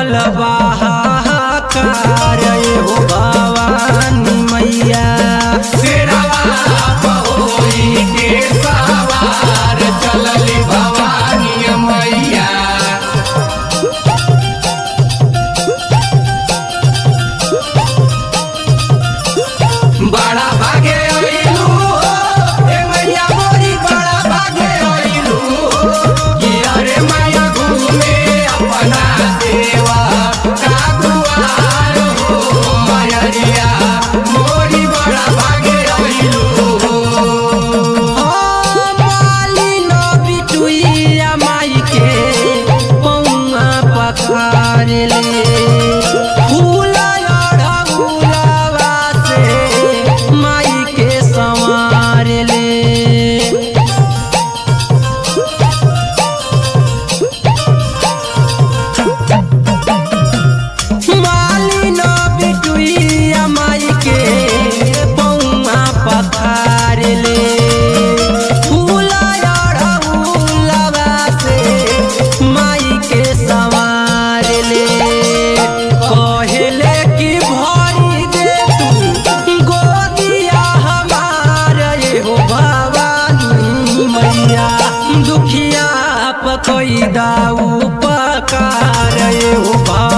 लागल बहाकार हो भवानी मैया। शेरवा होई के सवार चलली भवानी मैया। बड़ा भागे अइलू हे मैया मोरी, बड़ा भागे अइलू कि अरे मैया घूमे अपना देवा का दुआर हो मैया मोरी, बड़ा भागे अइलू। मालिन बिटुइया माई के पौआ पखार ले, फूल अड़हुलवा से माई के संवार ले। मालिन बिटुइया माई के पौआ पखार ले, फूल अड़हुलवा से माई के संवार ले। कहले कि भरी दे तू गोदिया हमार हो भवानी मैया। दुखिया पकई दाऊ पकार हो